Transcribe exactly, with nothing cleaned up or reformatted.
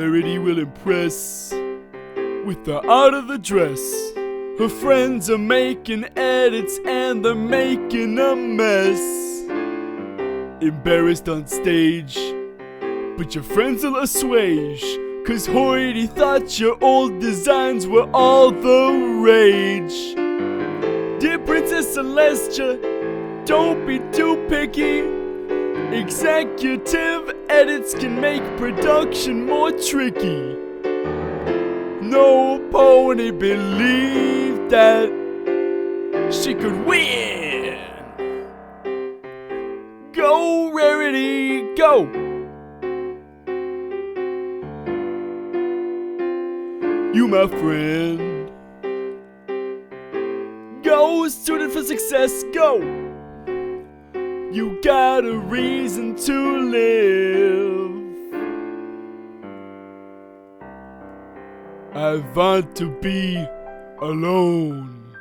Rarity will impress with the art of the dress. Her friends are making edits and they're making a mess. Embarrassed on stage, but your friends will assuage, 'cause Hoity thought your old designs were all the rage. Dear Princess Celestia, don't be too picky. Executive edits can make production more tricky. No pony believed that she could win. Go, Rarity, go! You, my friend. Go, student for success, go! You got a reason to live. I want to be alone.